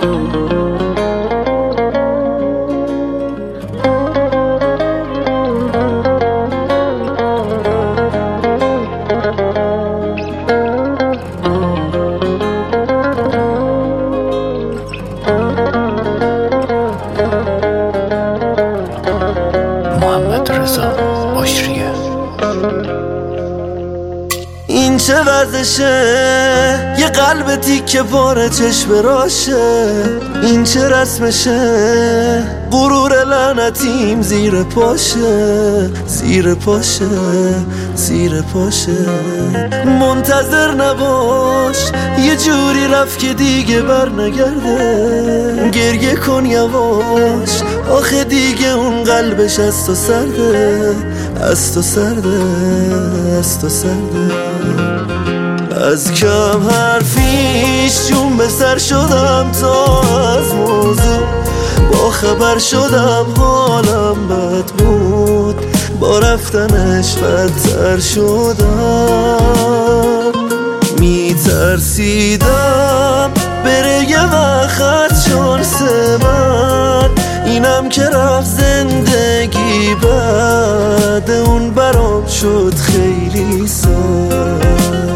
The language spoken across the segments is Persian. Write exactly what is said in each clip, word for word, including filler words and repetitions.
این چه وضعشه؟ یه قلب تیکه پاره چشم راشه. این چه رسمشه؟ غرور لعنتیم زیر پاشه، زیر پاشه، زیر پاشه. منتظر نباش، یه جوری رفت که دیگه بر نگرده. گریه کن یواش، آخه دیگه اون قلبش از تو سرده، از تو سرده، از تو سرده. از کم حرفیش جون به سر شدم تا از موضوع با خبر شدم. حالم بد بود، با رفتنش بدتر شدم. میترسیدم بره یه وقت شانس من، اینم که رفت زندگی بعد اون برام شد خیلی سخت.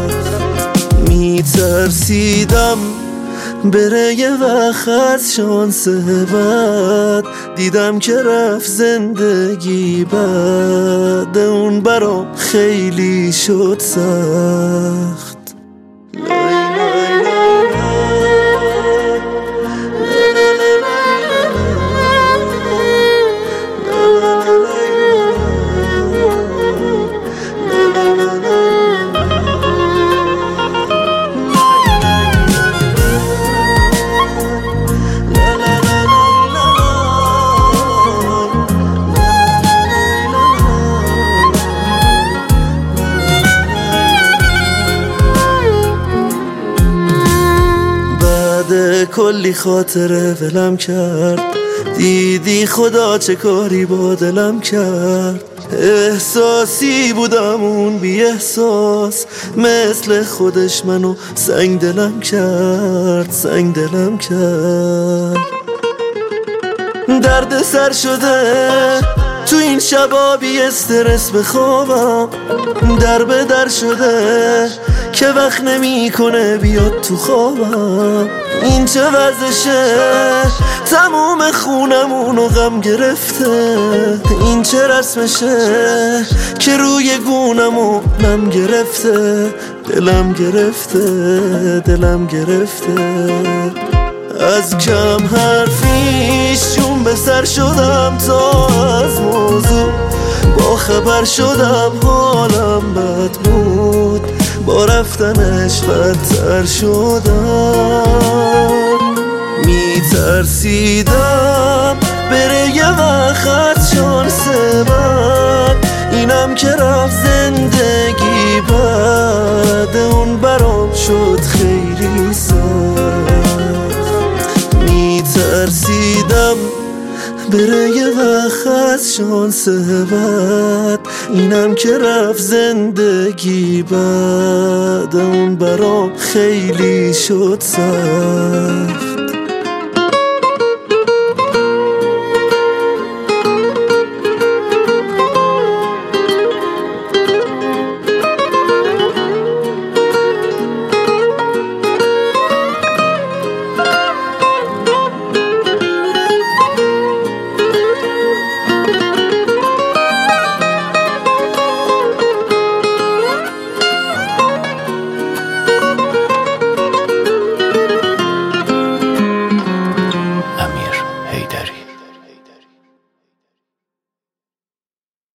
میترسیدم بره یه وقت شانس بعد، دیدم که رفت زندگی بعد اون برام خیلی شد سخت. کلی خاطره ولم کرد، دیدی خدا چه کاری با دلم کرد. احساسی بودم اون بی احساس، مثل خودش منو سنگ دلم کرد، سنگ دلم کرد. درد سر شده تو این شبا بی استرس بخوابم، در به در شده که وقت نمی کنه بیاد تو خوابم. این چه وضعشه؟ تموم خونمونو غم گرفته. این چه رسمشه که روی گونمو نم گرفته. دلم گرفته، دلم گرفته. از کم حرفیش چون به سر شدم تا از موضوع با خبر شدم. حالم بد بود، با رفتنش بدتر شدم. میترسیدم بره یه وقت شانس من، اینم که رفت زندگی بعد اون برام شد خیلی سخت. میترسیدم بره یه وقت شانس بعد، اینم که رفت زندگی بعد اون برام خیلی شد سخت.